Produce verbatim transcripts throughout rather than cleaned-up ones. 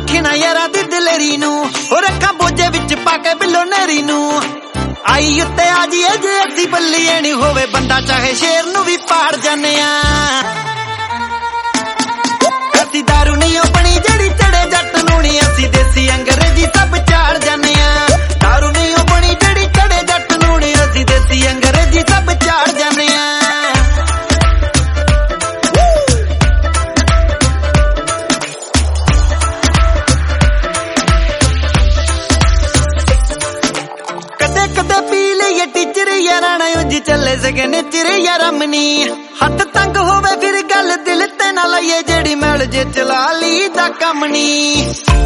ਵੇਖੇ ਨਾ ਯਾਰਾਂ ਦੀ ਦਲੇਰੀ ਨੂੰ, ਉਹ ਰੱਖਾਂ ਬੋਝੇ ਵਿੱਚ ਪਾ ਕੇ ਬਿੱਲੋ ਨੇਰੀ ਨੂੰ। ਆਈ ਉੱਤੇ ਆ ਜੀਏ ਜੇ ਅਸੀਂ ਬੱਲੀਏ ਨੀ ਹੋਵੇ ਬੰਦਾ, ਚਾਹੇ ਸ਼ੇਰ ਨੂੰ ਵੀ ਪਾੜ ਜਾਂਦੇ ਆ। ਅਸੀਂ ਦਾਰੂ ਨਹੀਂ ਉਹ ਬਣੀ ਜਿਹੜੀ ਚੜੇ ਜੱਟ ਨੂੰ ਨੀ, ਅਸੀਂ ਦੇਸੀ ਅੰਗਰੇਜ਼ੀ ਸਭ ਚਾੜ ਜਾਂਦੇ ਆ। ਦਾਰੂ ਨਹੀਂ ਉਹ ਬਣੀ ਜਿਹੜੀ ਚੜੇ ਜੱਟ ਨੂੰ ਨੀ, ਅਸੀਂ ਦੇਸੀ ਅੰਗਰੇਜ਼ੀ ਸਭ ਚਾੜ ਜਾਂਦੇ ਆ। ਕਦੇ ਕਦੇ ਪੀ ਲਈਏ ਟੀਚਰ ਯਾਰਾਂ ਨਾ ਉਂਝ ਚੱਲੇ ਸਗਨੇ ਚਿਰੇ ਯਾਰਾਂ ਮਨੀ। ਹੱਥ ਤੰਗ ਹੋਵੇ ਫਿਰ ਗੱਲ ਦਿਲ ਤੇ ਨਾ ਲਈਏ, ਜਿਹੜੀ ਮੈਲ ਜੇ ਚਲਾ ਲਈ ਦਾ ਕੰਮ ਨੀ।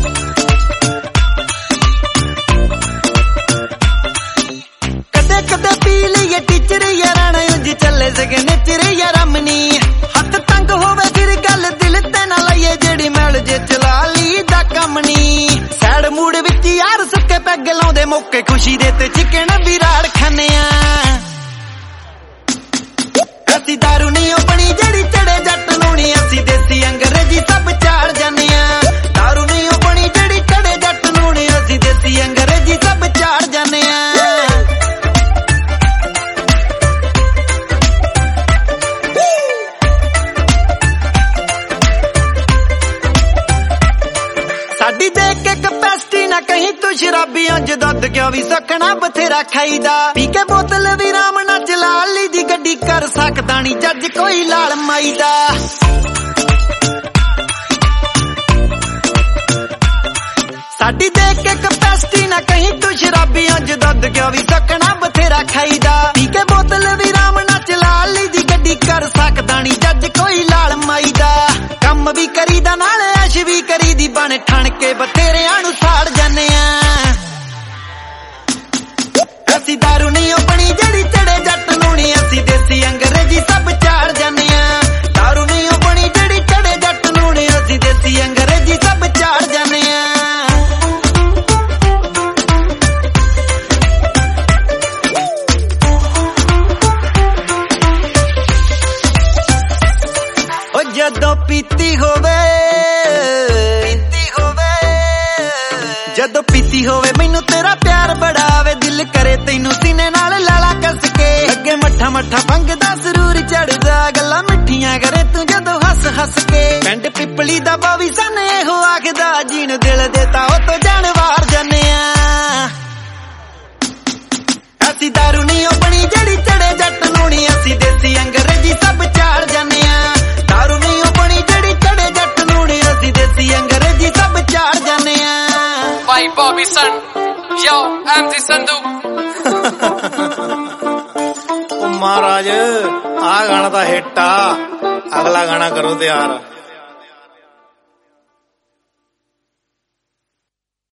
ਕਦੇ ਕਦੇ ਪੀ ਲਈਏ ਟੀਚਰ ਯਾਰਾਂ ਨਾ ਉਂਝ ਚੱਲੇ ਸਗਨੇ ਚਿਰੇ ਯਾਰਾਂ ਮਨੀ। ਹੱਥ ਤੰਗ ਹੋਵੇ ਫਿਰ ਗੱਲ ਦਿਲ ਤੇ ਨਾ ਲਈਏ, ਜਿਹੜੀ ਮੈਲ ਜੇ ਚਲਾ ਲਈ ਦਾ ਕੰਮ ਨੀ। ਸੈਡ ਮੂਡ ਵਿੱਚ ਯਾਰ ਸੁੱਕੇ ਪੈਗ ਲਾਉਂਦੇ ਮੌਕੇ ਖੁਸ਼ੀ ਦੇ ਤੇ ਚਿਕਨ ਵੀ ਰਾੜ ਖਾਨੇ ਆ। ਅਸੀਂ ਦਾਰੂ ਨਹੀਂ ਉਹ ਬਣੀ ਜਿਹੜੀ ਚੜੇ ਜੱਟ ਨੂੰ ਨੀ, ਅਸੀਂ ਦੇਸੀ ਅੰਗਰੇਜ਼ੀ ਸਭ ਚਾੜ ਜਾਂਦੇ ਆ। ਦਾਰੂ ਨਹੀਂ ਉਹ ਬਣੀ ਜਿਹੜੀ ਚੜੇ ਜੱਟ ਨੂੰ ਨੀ, ਅਸੀਂ ਦੇਸੀ ਅੰਗਰੇਜ਼ੀ ਸਭ ਚਾੜ ਜਾਂਦੇ ਆ। ਸਾਡੀ ਦੇਖ ਕੇ ਕਪੈਸਿਟੀ ਨਾ ਕਹੀਂ ਤੂੰ ਸ਼ਰਾਬੀ, ਉਂਝ ਦੁੱਧ ਕਿਉਂ ਵੀ ਸਕਣਾ ਬਥੇਰਾ ਖਾਈਦਾ। ਪੀ ਕੇ ਬੋਤਲ ਵੀ ਰਾਮ ਨਾਲ ਚਲਾ ਲਈ ਦੀ ਗੱਡੀ, ਕਰ ਸਕਦਾ ਨੀ ਜੱਜ ਕੋਈ ਲਾਲ ਮਾਈ ਦਾ। ਸਾਡੀ ਦੇਖ ਕੇ ਕਪੈਸਿਟੀ ਨਾ ਕਹੀਂ ਤੂੰ ਸ਼ਰਾਬੀ, ਉਂਝ ਦੁੱਧ ਕਿਉਂ ਵੀ ਸਕਣਾ ਬਥੇਰਾ ਖਾਈਦਾ। ਪੀ ਕੇ ਬੋਤਲ ਵੀ ਰਾਮ ਨਾਲ ਚਲਾ ਲਈ ਦੀ ਗੱਡੀ, ਕਰ ਸਕਦਾ ਨੀ ਜੱਜ ਕੋਈ ਲਾਲ ਮਾਈ ਦਾ। ਕੰਮ ਵੀ ਕਰੀਦਾ ਨਾਲ ਐਸ਼ ਵੀ ਕਰੀਦੀ, ਬਣ ਠਣ ਕੇ ਬਥੇਰਿਆਂ ਨੂੰ ਸਾੜ ਜਾਂਦੇ ਆ। ਅਸੀਂ ਦਾਰੂ ਨਹੀਂ ਉਹ ਬਣੀ ਜਿਹੜੀ ਚੜੇ ਜੱਟ ਨੂੰ ਨੀ, ਅਸੀਂ ਦੇਸੀ ਅੰਗਰੇਜ਼ੀ ਸਭ ਚਾੜ ਜਾਂਦੇ ਆ। ਦਾਰੂ ਨਹੀਂ ਉਹ ਬਣੀ ਜਿਹੜੀ ਚੜੇ ਜੱਟ ਨੂੰ ਨੀ, ਅਸੀਂ ਦੇਸੀ ਅੰਗਰੇਜ਼ੀ ਸਭ ਚਾੜ ਜਾਂਦੇ ਆ। ਉਹ ਜਦੋਂ ਪੀਤੀ ਹੋਵੇ ਪੀਤੀ ਹੋਵੇ ਜਦੋਂ ਪੀਤੀ ਹੋਵੇ ਮੈਨੂੰ ਤੇਰਾ ਪਿਆਰ ਬੜਾ ਆਵੇ, ਦਿਲ ਕਰੇ ਤੈਨੂੰ ਸੀਨੇ ਨਾਲ ਲਾਲਾ ਕੱਸ ਕੇ। ਅੱਗੇ ਮੱਠਾ ਮੱਠਾ ਪੰਗਦਾ ਸਰੂਰ ਚੜਦਾ, ਗੱਲਾਂ ਮਿੱਠੀਆਂ ਕਰੇ ਤੂੰ ਜਦੋਂ ਹੱਸ ਹੱਸ ਕੇ। ਪਿੰਡ ਪਿੱਪਲੀ ਦਾ ਬਾਵੀ ਸਨ ਇਹੋ ਆਖਦਾ, ਜੀਣ ਦਿਲ ਦੇਤਾ ਉਹ ਤੋਂ ਜਾਨ ਵਾਰ ਜਾਂਦੇ ਆ। ਅਸੀਂ ਦਾਰੂ ਨਹੀਂ ਉਹ ਬਣੀ ਜਿਹੜੀ ਚੜੇ ਜੱਟ ਨੂੰ ਨੀ, ਅਸੀਂ ਦੇਸੀ ਅੰਗਰੇਜ਼ੀ ਸਭ ਚਾੜ ਜਾਂਦੇ ਆ। ਦਾਰੂ ਨਹੀਂ ਉਹ ਬਣੀ ਜਿਹੜੀ ਚੜੇ ਜੱਟ ਨੂੰ ਨੀ, ਅਸੀਂ ਦੇਸੀ ਅੰਗਰੇਜ਼ੀ ਸਭ ਚਾੜ ਜਾਂਦੇ ਆ। ਭਾਈ ਬੌਬੀ ਸਨ ਯੋ ਐਮਜੀ ਸੰਧੂ। ਉਹ ਮਹਾਰਾਜ ਆ ਗਾਣਾ ਤਾਂ ਹਿੱਟ ਆ, ਅਗਲਾ ਗਾਣਾ ਕਰੋ ਤਿਆਰ।